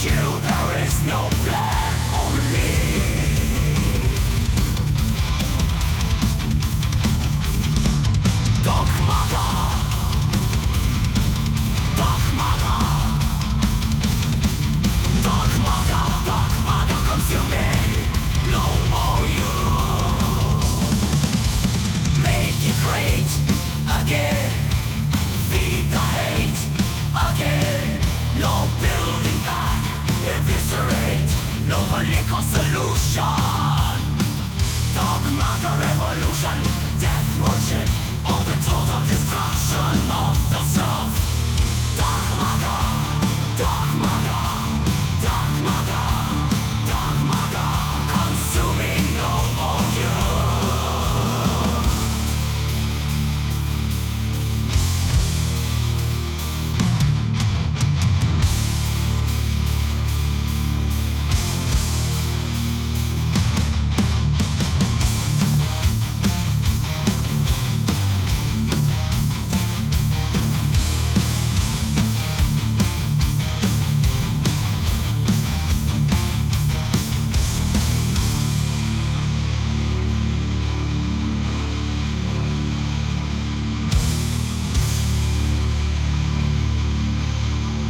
you, there is no plan, only Dogmata, Dogmata, Dogmata, Dogmata consuming, no more you. Make it great again, feed the hate again. No building back, eviscerate, no political solution.